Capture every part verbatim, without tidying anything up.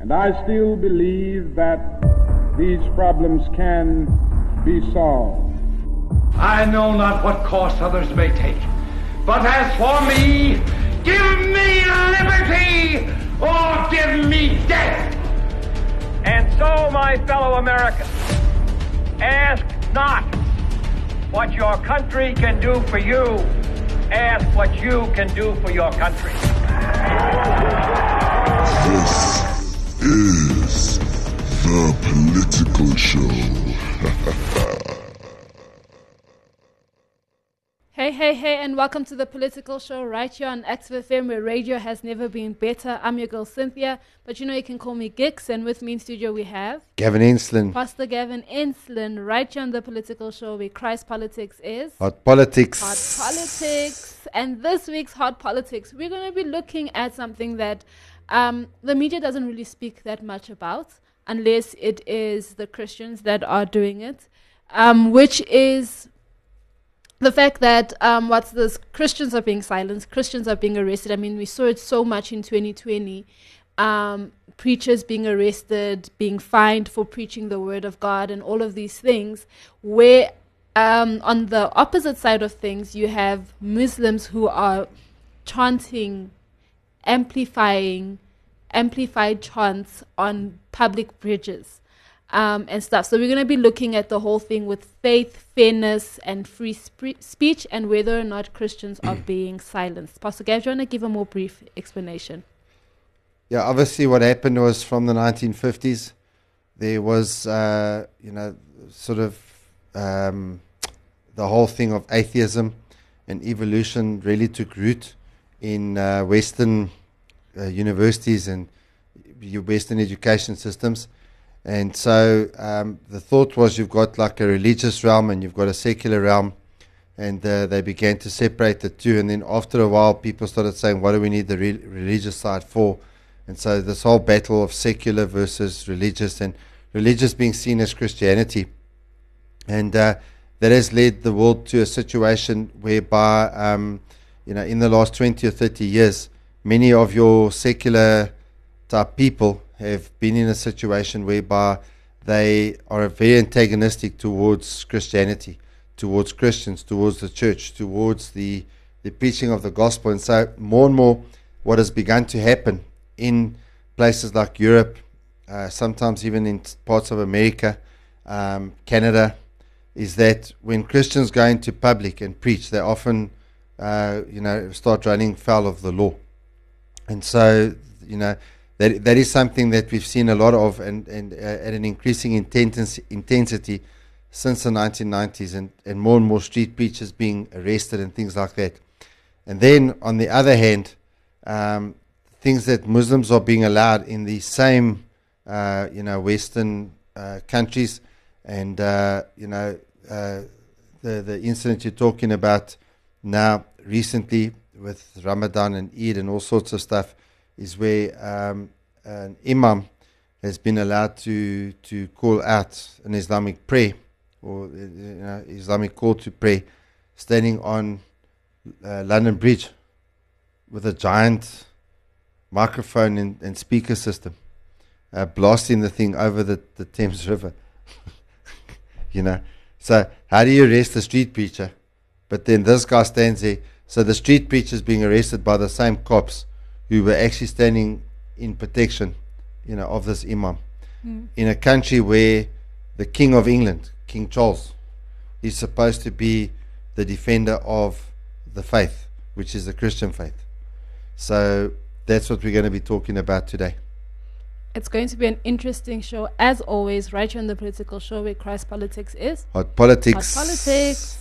And I still believe that these problems can be solved. I know not what course others may take, but as for me, give me liberty or give me death. And so, my fellow Americans, ask not what your country can do for you, ask what you can do for your country. This is The Political Show. Hey, hey, hey, and welcome to The Political Show right here on Active F M, where radio has never been better. I'm your girl, Cynthia, but you know you can call me Gix, and with me in studio we have... Gavin Enslin. Pastor Gavin Enslin, right here on The Political Show, where Christ politics is... Hot politics. Hot politics. And this week's Hot Politics, we're going to be looking at something that um, the media doesn't really speak that much about, unless it is the Christians that are doing it, um, which is... the fact that um, what's this? Christians are being silenced. Christians are being arrested. I mean, we saw it so much in twenty twenty. Um, preachers being arrested, being fined for preaching the word of God, and all of these things. Where um, on the opposite side of things, you have Muslims who are chanting, amplifying, amplified chants on public bridges. Um, and stuff. So we're going to be looking at the whole thing with faith, fairness, and free sp- speech, and whether or not Christians are being silenced. Pastor Gav, do you want to give a more brief explanation? Yeah, obviously what happened was from the nineteen fifties, there was, uh, you know, sort of um, the whole thing of atheism and evolution really took root in uh, Western uh, universities and Western education systems. And so um, the thought was you've got like a religious realm and you've got a secular realm, and uh, they began to separate the two. And then after a while, people started saying, what do we need the re- religious side for? And so this whole battle of secular versus religious, and religious being seen as Christianity. And uh, that has led the world to a situation whereby, um, you know, in the last twenty or thirty years, many of your secular type people have been in a situation whereby they are very antagonistic towards Christianity, towards Christians, towards the church, towards the, the preaching of the gospel. And so more and more what has begun to happen in places like Europe, uh, sometimes even in t- parts of America, um, Canada, is that when Christians go into public and preach, they often, uh, you know, start running foul of the law. And so, you know, That, that is something that we've seen a lot of, and, and uh, at an increasing intensity, intensity since the nineteen nineties, and, and more and more street preachers being arrested and things like that. And then, on the other hand, um, things that Muslims are being allowed in the same, uh, you know, Western uh, countries, and uh, you know, uh, the the incident you're talking about now recently with Ramadan and Eid and all sorts of stuff, is where um, an imam has been allowed to to call out an Islamic prayer, or you know, Islamic call to pray, standing on uh, London Bridge with a giant microphone and, and speaker system, uh, blasting the thing over the, the Thames River. You know, so how do you arrest a street preacher? But then this guy stands there. So the street preacher is being arrested by the same cops who were actually standing in protection, you know, of this imam, mm. in a country where the King of England, King Charles, is supposed to be the defender of the faith, which is the Christian faith. So that's what we're going to be talking about today. It's going to be an interesting show, as always, right here on The Political Show, where Christ politics is Hot politics. Hot politics.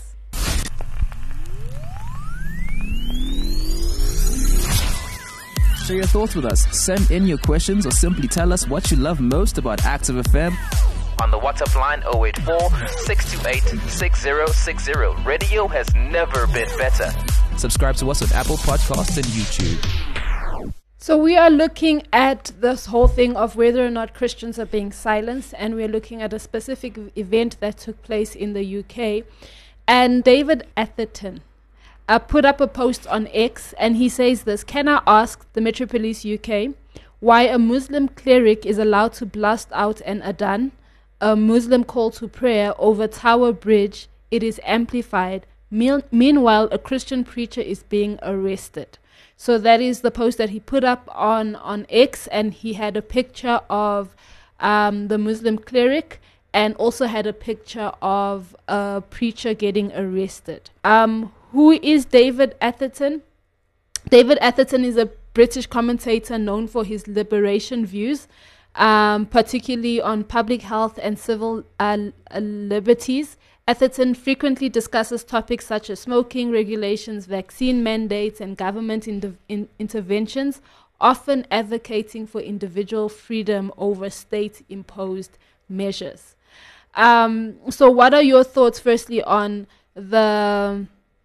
Share your thoughts with us. Send in your questions or simply tell us what you love most about Active F M on the WhatsApp line zero eight four, six two eight, six zero six zero. Radio has never been better. Subscribe to us on Apple Podcasts and YouTube. So we are looking at this whole thing of whether or not Christians are being silenced, and we're looking at a specific event that took place in the U K. And David Atherton uh, put up a post on X, and he says this: "Can I ask the Metro Police U K, why a Muslim cleric is allowed to blast out an adhan, a Muslim call to prayer over Tower Bridge, it is amplified. Mean- meanwhile, a Christian preacher is being arrested. So that is the post that he put up on, on X, and he had a picture of um, the Muslim cleric and also had a picture of a preacher getting arrested. Um, who is David Atherton? David Atherton is a British commentator known for his liberation views, um, particularly on public health and civil uh, uh, liberties. Atherton frequently discusses topics such as smoking regulations, vaccine mandates, and government in- in- interventions, often advocating for individual freedom over state-imposed measures. Um, so what are your thoughts, firstly, on the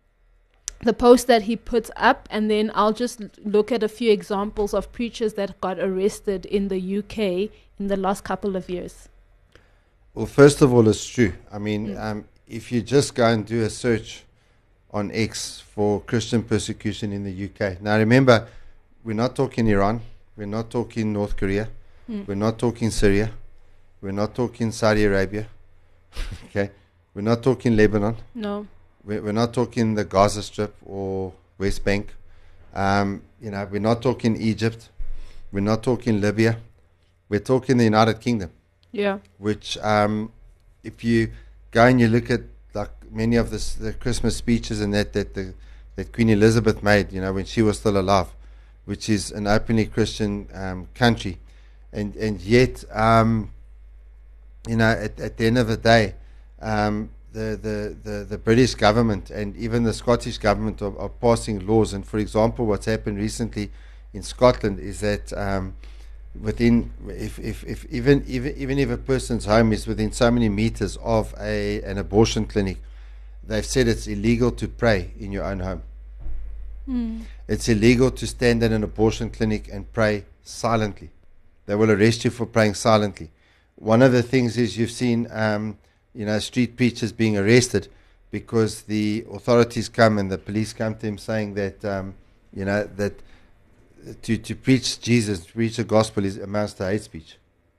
the post that he put up, and then I'll just l- look at a few examples of preachers that got arrested in the U K in the last couple of years? Well, first of all, it's true. I mean, mm. um, if you just go and do a search on X for Christian persecution in the U K. Now, remember, we're not talking Iran. We're not talking North Korea. Mm. We're not talking Syria. We're not talking Saudi Arabia. Okay. We're not talking Lebanon. No. We're, we're not talking the Gaza Strip or West Bank. Um, you know, we're not talking Egypt. We're not talking Libya. We're talking the United Kingdom. Yeah. Which, um, if you go and you look at like many of this, the Christmas speeches and that that the, that Queen Elizabeth made, you know, when she was still alive, which is an openly Christian um, country, and and yet, um, you know, at, at the end of the day, um, the, the, the, the British government and even the Scottish government are, are passing laws. And for example, what's happened recently in Scotland is that um, within, if, if, if even even even if a person's home is within so many meters of a an abortion clinic, they've said it's illegal to pray in your own home. Mm. It's illegal to stand at an abortion clinic and pray silently. They will arrest you for praying silently. One of the things is you've seen, um, you know, street preachers being arrested because the authorities come and the police come to him saying that, um, you know, that to, to preach Jesus, to preach the gospel is amounts to hate speech.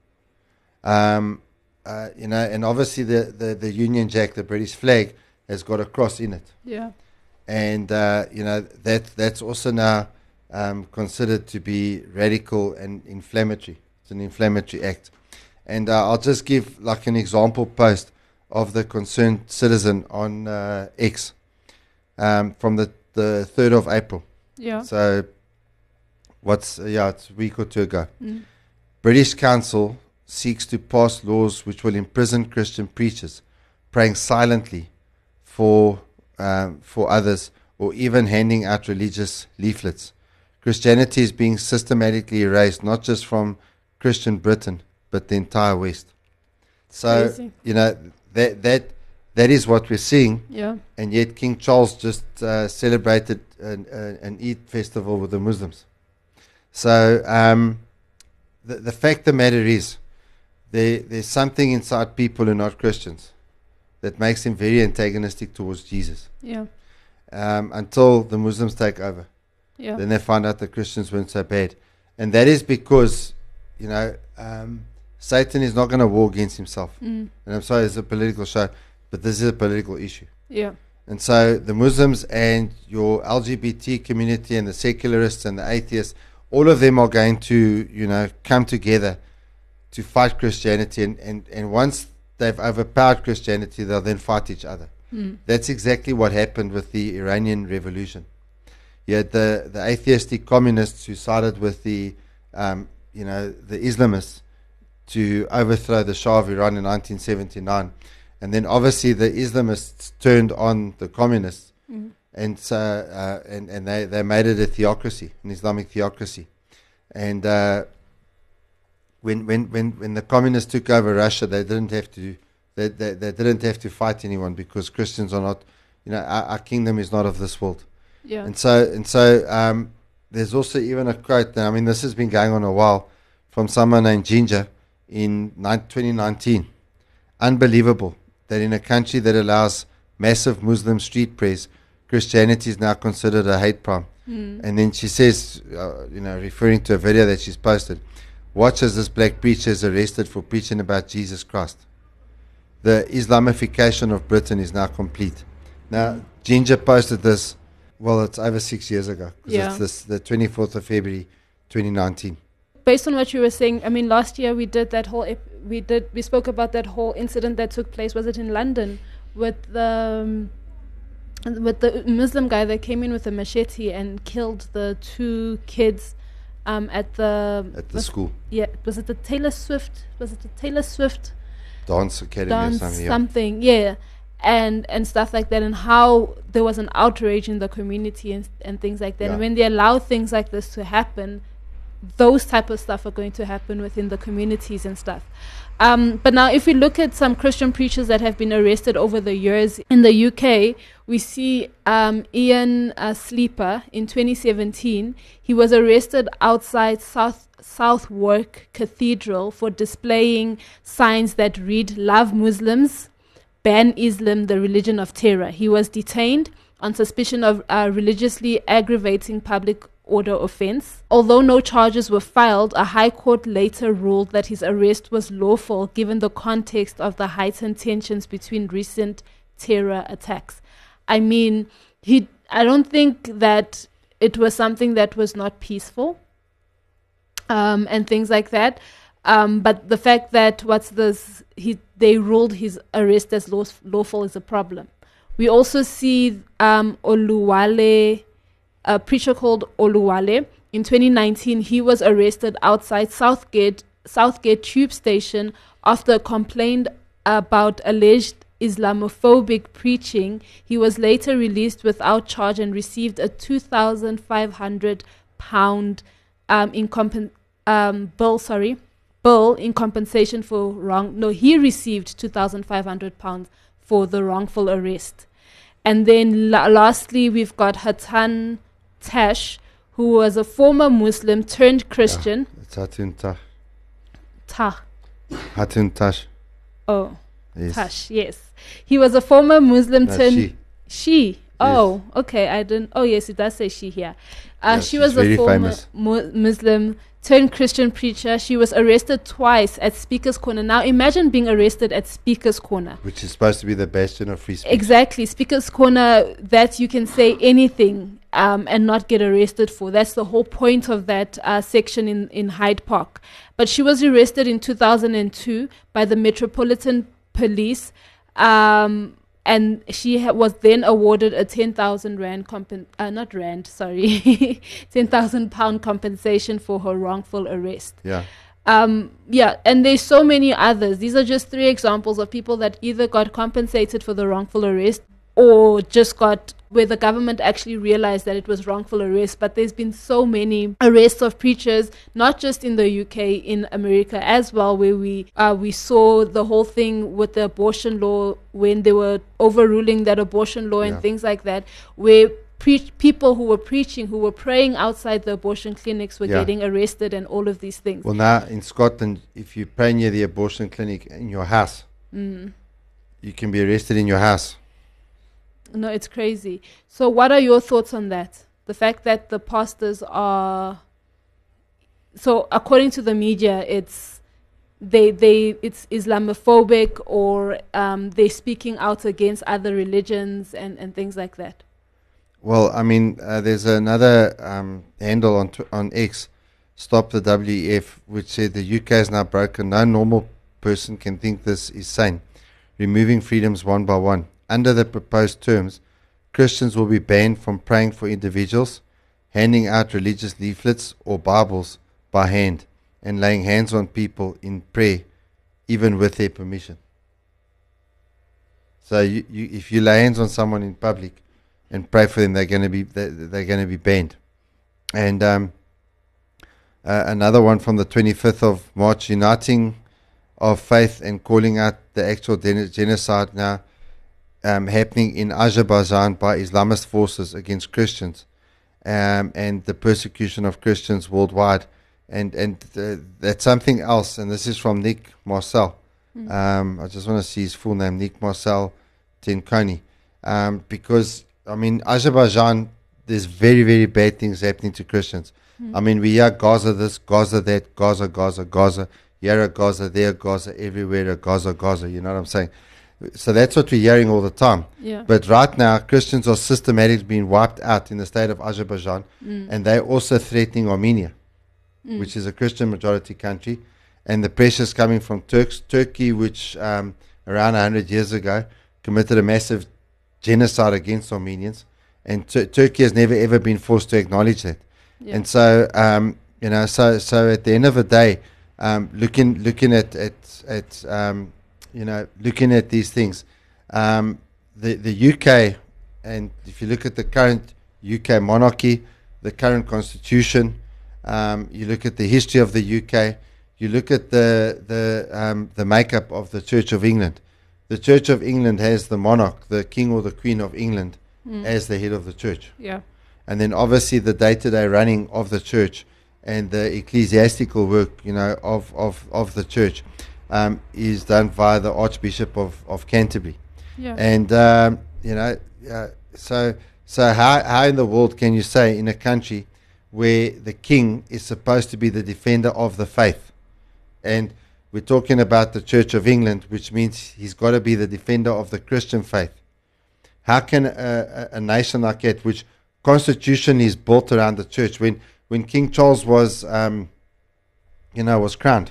Um, uh, you know, and obviously the, the, the Union Jack, the British flag, has got a cross in it. Yeah. And, uh, you know, that that's also now um, considered to be radical and inflammatory. It's an inflammatory act. And uh, I'll just give like an example post of the concerned citizen on uh, X um, from the, the third of April. Yeah. So what's, uh, yeah, it's a week or two ago. Mm. British Council seeks to pass laws which will imprison Christian preachers praying silently for um, for others or even handing out religious leaflets. Christianity is being systematically erased, not just from Christian Britain, but the entire West. So, Crazy. you know, that that that is what we're seeing. Yeah. And yet King Charles just uh, celebrated an, uh, an Eid festival with the Muslims. So um, the, the fact of the matter is, there, there's something inside people who are not Christians that makes them very antagonistic towards Jesus. Yeah. Um, until the Muslims take over. Yeah. Then they find out the Christians weren't so bad. And that is because, you know, um, Satan is not going to war against himself. Mm. And I'm sorry, it's a political show, but this is a political issue. Yeah. And so the Muslims and your L G B T community and the secularists and the atheists, all of them are going to, you know, come together to fight Christianity. And, and, and once they've overpowered Christianity, they'll then fight each other. Mm. That's exactly what happened with the Iranian Revolution. You had the, the atheistic communists who sided with the, um, you know, the Islamists to overthrow the Shah of Iran in nineteen seventy-nine. And then obviously the Islamists turned on the communists. Mm. And so uh, and, and they, they made it a theocracy, an Islamic theocracy. And uh, when, when, when, when the communists took over Russia, they didn't have to they, they, they didn't have to fight anyone because Christians are not, you know, our, our kingdom is not of this world. Yeah. And so and so um, there's also even a quote now, I mean this has been going on a while, from someone named Ginger in twenty nineteen. Unbelievable that in a country that allows massive Muslim street prayers, Christianity is now considered a hate crime. Mm. And then she says, uh, you know, referring to a video that she's posted, watch as this black preacher is arrested for preaching about Jesus Christ. The Islamification of Britain is now complete. Now, Ginger posted this, well, it's over six years ago, because Yeah. it's this, the twenty-fourth of February, twenty nineteen. Based on what you were saying, I mean, last year we did that whole, ep- we did, we spoke about that whole incident that took place, was it in London, with the, um, with the Muslim guy that came in with a machete and killed the two kids um, at the... At the was- school. Yeah, was it the Taylor Swift, was it the Taylor Swift Dance Academy dance or something. yeah. something, yeah, and and stuff like that, and how there was an outrage in the community and and things like that. Yeah. And when they allow things like this to happen, those type of stuff are going to happen within the communities and stuff. Um, but now, if we look at some Christian preachers that have been arrested over the years in the U K, we see um, Ian uh, Sleeper in twenty seventeen. He was arrested outside South Southwark Cathedral for displaying signs that read "Love Muslims, ban Islam, the religion of terror." He was detained on suspicion of uh, religiously aggravating public order offense. Although no charges were filed, a high court later ruled that his arrest was lawful given the context of the heightened tensions between recent terror attacks. I mean, he I don't think that it was something that was not peaceful um, and things like that. Um, but the fact that what's this he they ruled his arrest as law, lawful is a problem. We also see um, Oluwale, a preacher called Oluwale. In twenty nineteen, he was arrested outside Southgate Southgate Tube Station after complained about alleged Islamophobic preaching. He was later released without charge and received a two thousand five hundred pound um, in compen- um, bill. Sorry, bill in compensation for wrong. No, he received two thousand five hundred pounds for the wrongful arrest. And then la- lastly, we've got Hatan Tash, who was a former Muslim turned Christian. Yeah, it's Hatun Tash. Ta. Hatun Tash. Oh, Yes. Tash, yes. He was a former Muslim No, turned... she. She. Oh, okay. I didn't... Oh, yes, it does say she here. Uh, Yeah, she she's was a very former famous. mu- Muslim turned Christian preacher. She was arrested twice at Speaker's Corner. Now, imagine being arrested at Speaker's Corner. Which is supposed to be the bastion of free speech. Exactly. Speaker's Corner, that you can say anything um, and not get arrested for. That's the whole point of that uh, section in, in Hyde Park. But she was arrested in two thousand two by the Metropolitan Police, um, and she ha- was then awarded a ten thousand rand, compen- uh, not rand, sorry, ten thousand pound compensation for her wrongful arrest. Yeah. Um, yeah, and there's so many others. These are just three examples of people that either got compensated for the wrongful arrest or just got where the government actually realized that it was wrongful arrest. But there's been so many arrests of preachers, not just in the U K, in America as well, where we uh, we saw the whole thing with the abortion law when they were overruling that abortion law and Yeah. things like that, where Pre- people who were preaching, who were praying outside the abortion clinics were Yeah. getting arrested and all of these things. Well, now in Scotland, if you pray near the abortion clinic in your house, Mm. you can be arrested in your house. No, it's crazy. So what are your thoughts on that? The fact that the pastors are... So according to the media, it's they they it's Islamophobic, or um, they're speaking out against other religions and, and things like that. Well, I mean, uh, there's another um, handle on tw- on X, Stop the W E F, which said the U K is now broken. No normal person can think this is sane. Removing freedoms one by one. Under the proposed terms, Christians will be banned from praying for individuals, handing out religious leaflets or Bibles by hand, and laying hands on people in prayer, even with their permission. So, you, you, if you lay hands on someone in public and pray for them, they're going to be they're, they're going to be banned. And um, uh, another one from the twenty-fifth of March, uniting of faith and calling out the actual gen- genocide now um, happening in Azerbaijan by Islamist forces against Christians, um, and the persecution of Christians worldwide. And and uh, that's something else. And this is from Nick Marcel. Mm. Um, I just want to see his full name, Nick Marcel Tenkoni, um, because I mean, Azerbaijan there's very, very bad things happening to Christians. Mm. I mean, we hear Gaza this, Gaza that, Gaza, Gaza, Gaza, here a Gaza, there a Gaza, everywhere a Gaza, Gaza, you know what I'm saying? So that's what we're hearing all the time. Yeah. But right now, Christians are systematically being wiped out in the state of Azerbaijan, Mm. and they're also threatening Armenia, Mm. which is a Christian majority country, and the pressures coming from Turks, Turkey, which um, around one hundred years ago committed a massive genocide against Armenians, and Tur- Turkey has never ever been forced to acknowledge that. Yeah. And so, um, you know, so so at the end of the day, um, looking looking at at at um, you know looking at these things, um, the the U K, and if you look at the current U K monarchy, the current constitution, um, you look at the history of the U K, you look at the the um, the makeup of the Church of England. The Church of England has the monarch, the King or the Queen of England, Mm. as the head of the church. Yeah. And then obviously the day-to-day running of the church and the ecclesiastical work, you know, of, of, of the church um, is done via the Archbishop of, of Canterbury. Yeah. And, um, you know, uh, so so how, how in the world can you say in a country where the king is supposed to be the defender of the faith, and we're talking about the Church of England, which means he's got to be the defender of the Christian faith. How can a, a, a nation like that, which constitution is built around the church, when, when King Charles was, um, you know, was crowned,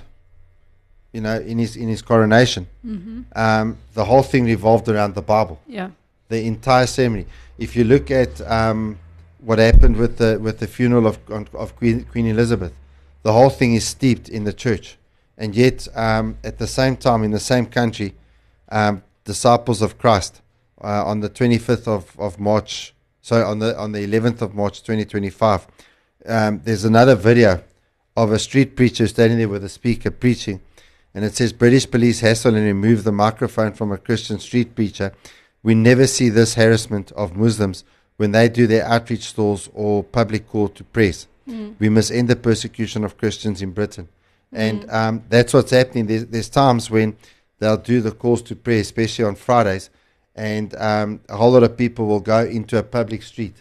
you know, in his in his coronation, Mm-hmm. um, the whole thing revolved around the Bible. Yeah. The entire ceremony. If you look at um, what happened with the with the funeral of of Queen, Queen Elizabeth, the whole thing is steeped in the church. And yet, um, at the same time, in the same country, um, disciples of Christ uh, on the twenty-fifth of, of March, sorry, on the on the eleventh of March, twenty twenty-five, um, there's another video of a street preacher standing there with a speaker preaching, and it says, "British police hassle and remove the microphone from a Christian street preacher. We never see this harassment of Muslims when they do their outreach stalls or public call to press. Mm. We must end the persecution of Christians in Britain." And Mm. um, that's what's happening. There's, there's times when they'll do the calls to prayer, especially on Fridays, and um, a whole lot of people will go into a public street,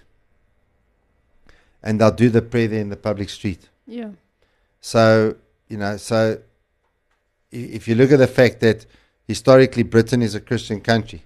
and they'll do the prayer there in the public street. Yeah. So, you know, so i- if you look at the fact that historically Britain is a Christian country,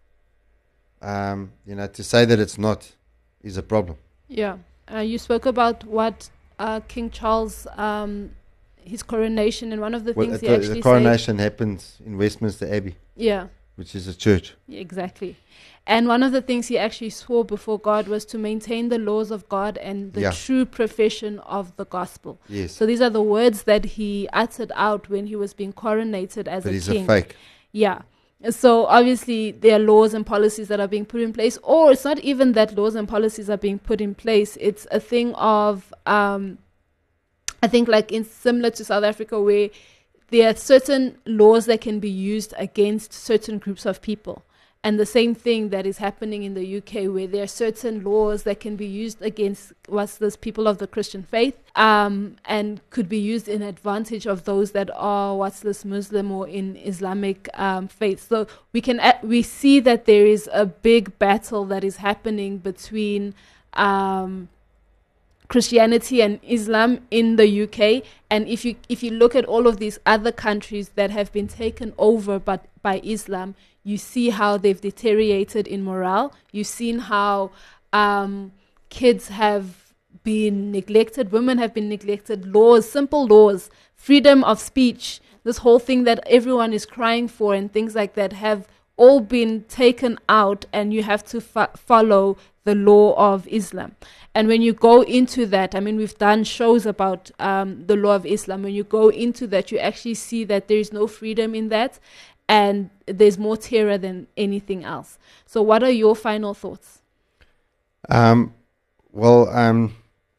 um, you know, to say that it's not is a problem. Yeah. Uh, you spoke about what uh, King Charles, um, his coronation, and one of the Well, things the, he actually the coronation happens in Westminster Abbey, said. Yeah. which is a church. Exactly. And one of the things he actually swore before God was to maintain the laws of God and the Yeah. true profession of the gospel. Yes. So these are the words that he uttered out when he was being coronated as But a he's king. a fake. Yeah. So obviously there are laws and policies that are being put in place, or it's not even that laws and policies are being put in place. It's a thing of, um, I think like in similar to South Africa, where there are certain laws that can be used against certain groups of people. And the same thing that is happening in the U K, where there are certain laws that can be used against what's this people of the Christian faith, um, and could be used in advantage of those that are what's this Muslim or in Islamic um, faith. So we can a- we see that there is a big battle that is happening between um, Christianity and Islam in the U K. And if you if you look at all of these other countries that have been taken over but by Islam, you see how they've deteriorated in morale. You've seen how um, kids have been neglected, women have been neglected, laws, simple laws, freedom of speech, this whole thing that everyone is crying for and things like that have all been taken out, and you have to fo- follow the law of Islam. And when you go into that, I mean, we've done shows about um, the law of Islam. When you go into that, you actually see that there is no freedom in that, and there's more terror than anything else. So what are your final thoughts? Um, well, um,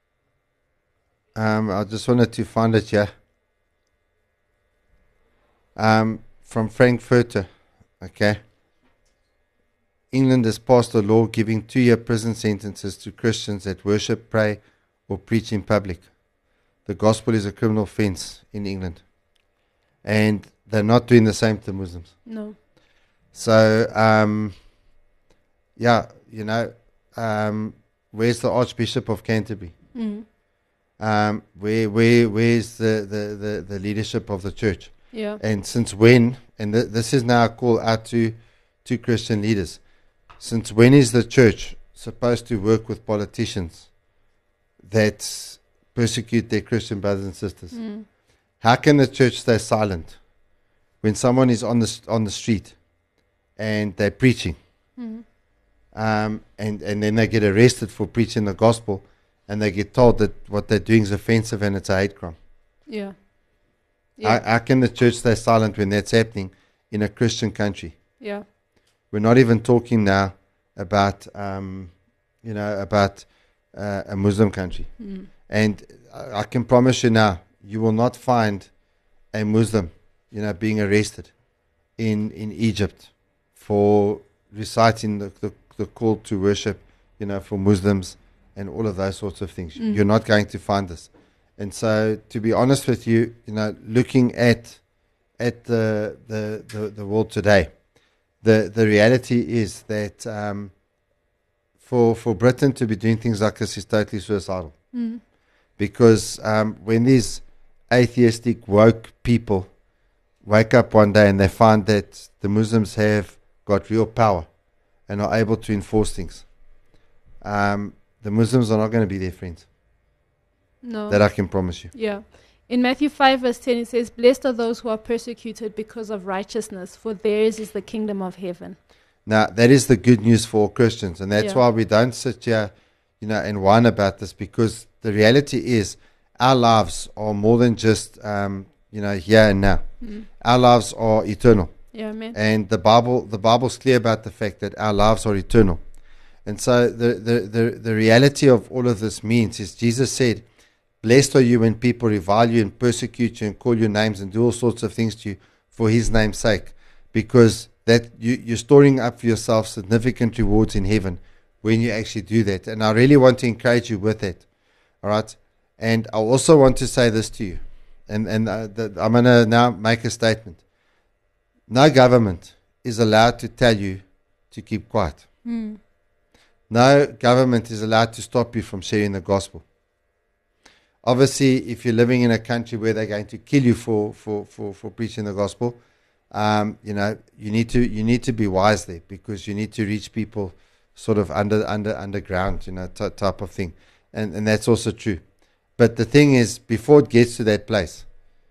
um, I just wanted to find it here. Um, from Frankfurter, okay. England has passed a law giving two-year prison sentences to Christians that worship, pray, or preach in public. The gospel is a criminal offense in England, and they're not doing the same to Muslims. No. So, um, yeah, you know, um, where's the Archbishop of Canterbury? Mm. Um, where, where, where's the, the, the, the leadership of the church? Yeah. And since when, and th- this is now a call out to, to Christian leaders, since when is the church supposed to work with politicians that persecute their Christian brothers and sisters? Mm. How can the church stay silent when someone is on the, st- on the street and they're preaching? Mm. Um, and, and then they get arrested for preaching the gospel, and they get told that what they're doing is offensive and it's a hate crime. Yeah. Yeah. How, how can the church stay silent when that's happening in a Christian country? Yeah. We're not even talking now about, um, you know, about uh, a Muslim country. Mm. And I, I can promise you now, you will not find a Muslim, you know, being arrested in, in Egypt for reciting the, the, the call to worship, you know, for Muslims and all of those sorts of things. Mm. You're not going to find this. And so, to be honest with you, you know, looking at at the the, the, the world today, the the reality is that um, for for Britain to be doing things like this is totally suicidal. Mm. Because um, when these atheistic woke people wake up one day and they find that the Muslims have got real power and are able to enforce things, um, the Muslims are not going to be their friends. No. That I can promise you. Yeah. In Matthew five verse ten it says, "Blessed are those who are persecuted because of righteousness, for theirs is the kingdom of heaven." Now, that is the good news for all Christians, and that's Yeah. why we don't sit here, you know, and whine about this, because the reality is our lives are more than just, um, you know, here and now. Mm. Our lives are eternal. Yeah, man. And the Bible, the Bible's clear about the fact that our lives are eternal. And so the, the, the, the reality of all of this means is Jesus said, "Blessed are you when people revile you and persecute you and call you names and do all sorts of things to you for his name's sake." Because that you, you're storing up for yourself significant rewards in heaven when you actually do that. And I really want to encourage you with that. All right? And I also want to say this to you. And, and uh, the, I'm going to now make a statement. No government is allowed to tell you to keep quiet. Mm. No government is allowed to stop you from sharing the gospel. Obviously, if you're living in a country where they're going to kill you for, for, for, for preaching the gospel, um, you know, you need to you need to be wise there, because you need to reach people sort of under under underground, you know, t- type of thing, and and that's also true. But the thing is, before it gets to that place,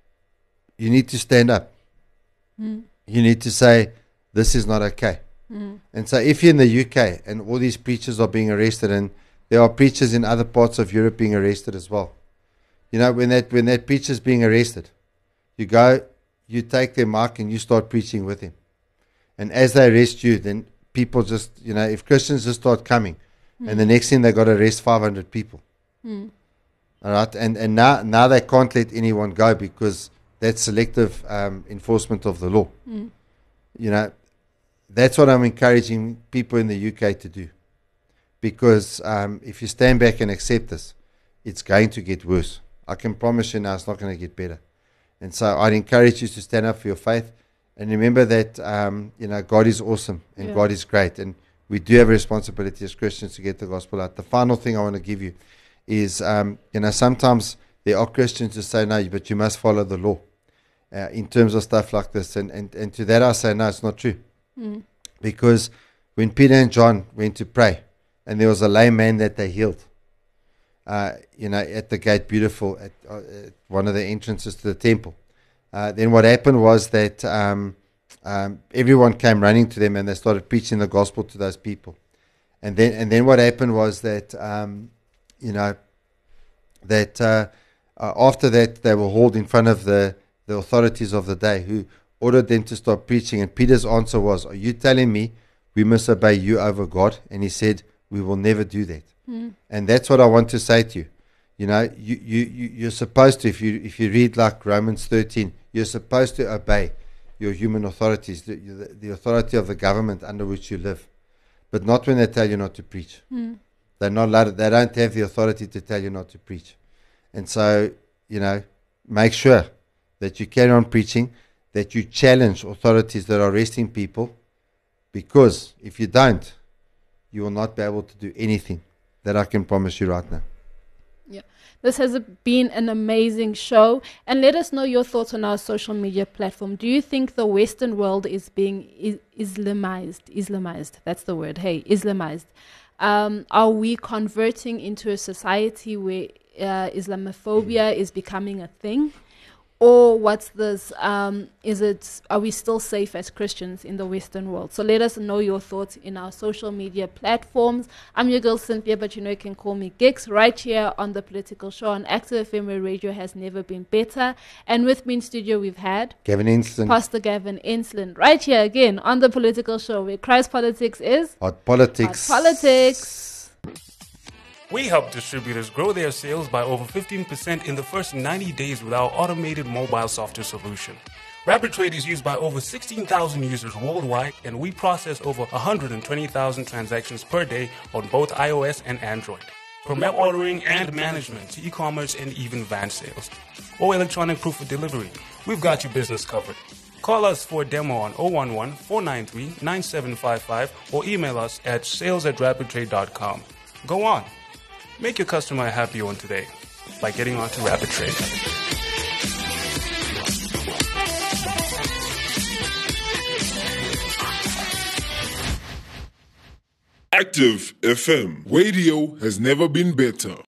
you need to stand up. Mm. You need to say, "This is not okay." Mm. And so, if you're in the U K and all these preachers are being arrested, and there are preachers in other parts of Europe being arrested as well. You know, when that when that preacher's being arrested, you go, you take their mic and you start preaching with him. And as they arrest you, then people just, you know, if Christians just start coming, Mm. and the next thing they got to arrest five hundred people. Mm. All right, and and now now they can't let anyone go because that's selective um, enforcement of the law. Mm. You know, that's what I'm encouraging people in the U K to do, because um, if you stand back and accept this, it's going to get worse. I can promise you now, it's not going to get better. And so I'd encourage you to stand up for your faith, and remember that um, you know, God is awesome and Yeah. God is great, and we do have a responsibility as Christians to get the gospel out. The final thing I want to give you is, um, you know, sometimes there are Christians who say, "No, but you must follow the law," uh, in terms of stuff like this. And, and, and to that I say, no, it's not true. Mm. Because when Peter and John went to pray, and there was a lame man that they healed, uh, you know, at the gate, beautiful, at, uh, at one of the entrances to the temple, uh, then what happened was that um, um, everyone came running to them, and they started preaching the gospel to those people. And then, and then what happened was that, um, you know, that uh, uh, after that they were hauled in front of the, the authorities of the day, who ordered them to stop preaching. And Peter's answer was, "Are you telling me we must obey you over God?" And he said, "We will never do that." Mm. And that's what I want to say to you. You know, you, you, you, you're supposed to, if you if you read like Romans thirteen, you're supposed to obey your human authorities, the, the, the authority of the government under which you live. But not when they tell you not to preach. Mm. They're not allowed, they don't have the authority to tell you not to preach. And so, you know, make sure that you carry on preaching, that you challenge authorities that are arresting people, because if you don't, you will not be able to do anything That I can promise you right now. Yeah. This has been an amazing show. And let us know your thoughts on our social media platform. Do you think the Western world is being is- Islamized? Islamized. That's the word. Hey, Islamized. Um, are we converting into a society where uh, Islamophobia is becoming a thing? Or what's this? Um, is it? Are we still safe as Christians in the Western world? So let us know your thoughts in our social media platforms. I'm your girl Cynthia, but you know you can call me Gix, right here on The Political Show on Active F M, where radio has never been better. And with me in studio we've had Gavin Ensslin. Pastor Gavin Ensslin, right here again on The Political Show, where Christ politics is Hot politics. hot politics. We help distributors grow their sales by over fifteen percent in the first ninety days with our automated mobile software solution. RapidTrade is used by over sixteen thousand users worldwide, and we process over one hundred twenty thousand transactions per day on both iOS and Android. From app ordering and management to e-commerce and even van sales, or electronic proof of delivery, we've got your business covered. Call us for a demo on zero one one, four nine three, nine seven five five or email us at sales at rapidtrade dot com. Go on. Make your customer a happy one today by getting on to RapidTrade. Active F M. Radio has never been better.